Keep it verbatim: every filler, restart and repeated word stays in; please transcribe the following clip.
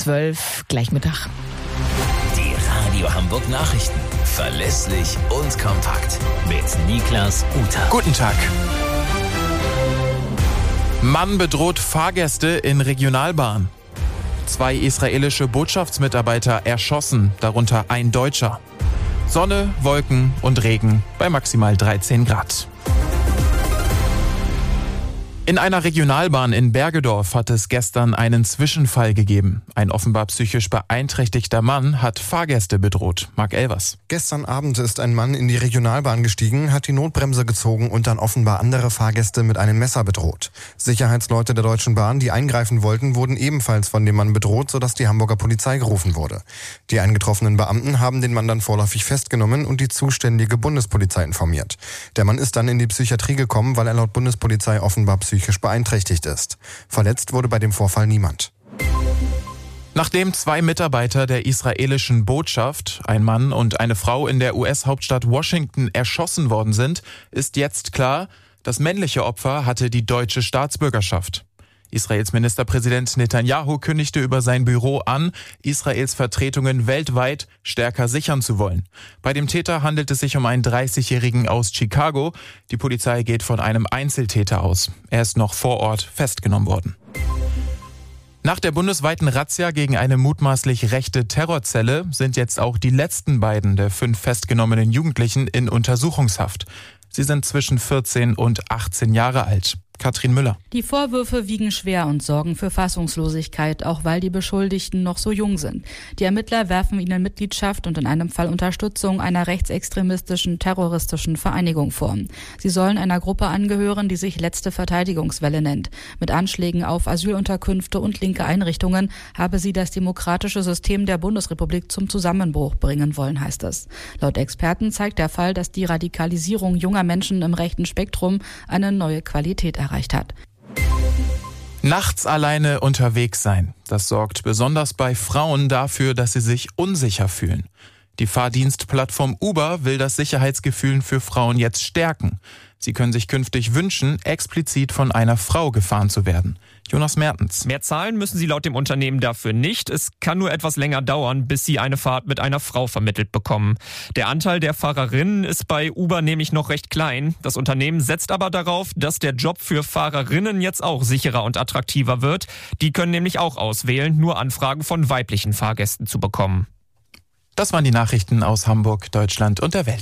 zwölf, gleich Mittag. Die Radio Hamburg Nachrichten. Verlässlich und kompakt. Mit Niklas Uter. Guten Tag. Mann bedroht Fahrgäste in Regionalbahn. Zwei israelische Botschaftsmitarbeiter erschossen, darunter ein Deutscher. Sonne, Wolken und Regen bei maximal dreizehn Grad. In einer Regionalbahn in Bergedorf hat es gestern einen Zwischenfall gegeben. Ein offenbar psychisch beeinträchtigter Mann hat Fahrgäste bedroht. Marc Elvers. Gestern Abend ist ein Mann in die Regionalbahn gestiegen, hat die Notbremse gezogen und dann offenbar andere Fahrgäste mit einem Messer bedroht. Sicherheitsleute der Deutschen Bahn, die eingreifen wollten, wurden ebenfalls von dem Mann bedroht, sodass die Hamburger Polizei gerufen wurde. Die eingetroffenen Beamten haben den Mann dann vorläufig festgenommen und die zuständige Bundespolizei informiert. Der Mann ist dann in die Psychiatrie gekommen, weil er laut Bundespolizei offenbar psychisch psychisch beeinträchtigt ist. Verletzt wurde bei dem Vorfall niemand. Nachdem zwei Mitarbeiter der israelischen Botschaft, ein Mann und eine Frau in der U S-Hauptstadt Washington, erschossen worden sind, ist jetzt klar, das männliche Opfer hatte die deutsche Staatsbürgerschaft. Israels Ministerpräsident Netanyahu kündigte über sein Büro an, Israels Vertretungen weltweit stärker sichern zu wollen. Bei dem Täter handelt es sich um einen dreißigjährigen aus Chicago. Die Polizei geht von einem Einzeltäter aus. Er ist noch vor Ort festgenommen worden. Nach der bundesweiten Razzia gegen eine mutmaßlich rechte Terrorzelle sind jetzt auch die letzten beiden der fünf festgenommenen Jugendlichen in Untersuchungshaft. Sie sind zwischen vierzehn und achtzehn Jahre alt. Katrin Müller. Die Vorwürfe wiegen schwer und sorgen für Fassungslosigkeit, auch weil die Beschuldigten noch so jung sind. Die Ermittler werfen ihnen Mitgliedschaft und in einem Fall Unterstützung einer rechtsextremistischen, terroristischen Vereinigung vor. Sie sollen einer Gruppe angehören, die sich Letzte Verteidigungswelle nennt. Mit Anschlägen auf Asylunterkünfte und linke Einrichtungen habe sie das demokratische System der Bundesrepublik zum Zusammenbruch bringen wollen, heißt es. Laut Experten zeigt der Fall, dass die Radikalisierung junger Menschen im rechten Spektrum eine neue Qualität erreicht hat. Nachts alleine unterwegs sein. Das sorgt besonders bei Frauen dafür, dass sie sich unsicher fühlen. Die Fahrdienstplattform Uber will das Sicherheitsgefühl für Frauen jetzt stärken. Sie können sich künftig wünschen, explizit von einer Frau gefahren zu werden. Jonas Mertens. Mehr zahlen müssen sie laut dem Unternehmen dafür nicht. Es kann nur etwas länger dauern, bis sie eine Fahrt mit einer Frau vermittelt bekommen. Der Anteil der Fahrerinnen ist bei Uber nämlich noch recht klein. Das Unternehmen setzt aber darauf, dass der Job für Fahrerinnen jetzt auch sicherer und attraktiver wird. Die können nämlich auch auswählen, nur Anfragen von weiblichen Fahrgästen zu bekommen. Das waren die Nachrichten aus Hamburg, Deutschland und der Welt.